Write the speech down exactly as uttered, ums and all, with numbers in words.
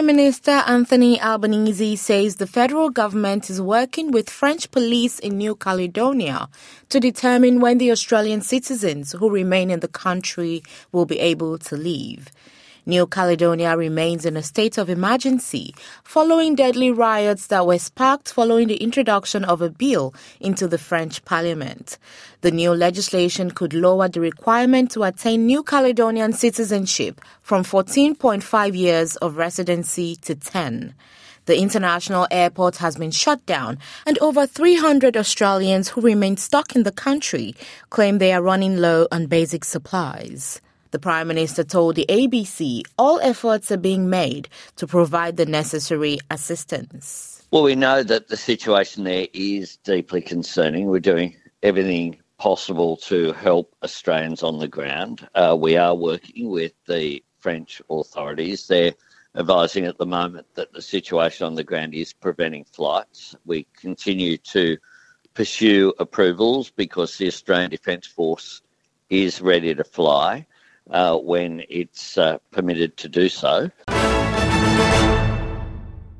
Prime Minister Anthony Albanese says the federal government is working with French police in New Caledonia to determine when the Australian citizens who remain in the country will be able to leave. New Caledonia remains in a state of emergency following deadly riots that were sparked following the introduction of a bill into the French parliament. The new legislation could lower the requirement to attain New Caledonian citizenship from fourteen point five years of residency to ten. The international airport has been shut down, and over three hundred Australians who remain stuck in the country claim they are running low on basic supplies. The Prime Minister told the A B C all efforts are being made to provide the necessary assistance. Well, we know that the situation there is deeply concerning. We're doing everything possible to help Australians on the ground. Uh, we are working with the French authorities. They're advising at the moment that the situation on the ground is preventing flights. We continue to pursue approvals because the Australian Defence Force is ready to fly Uh, when it's uh, permitted to do so.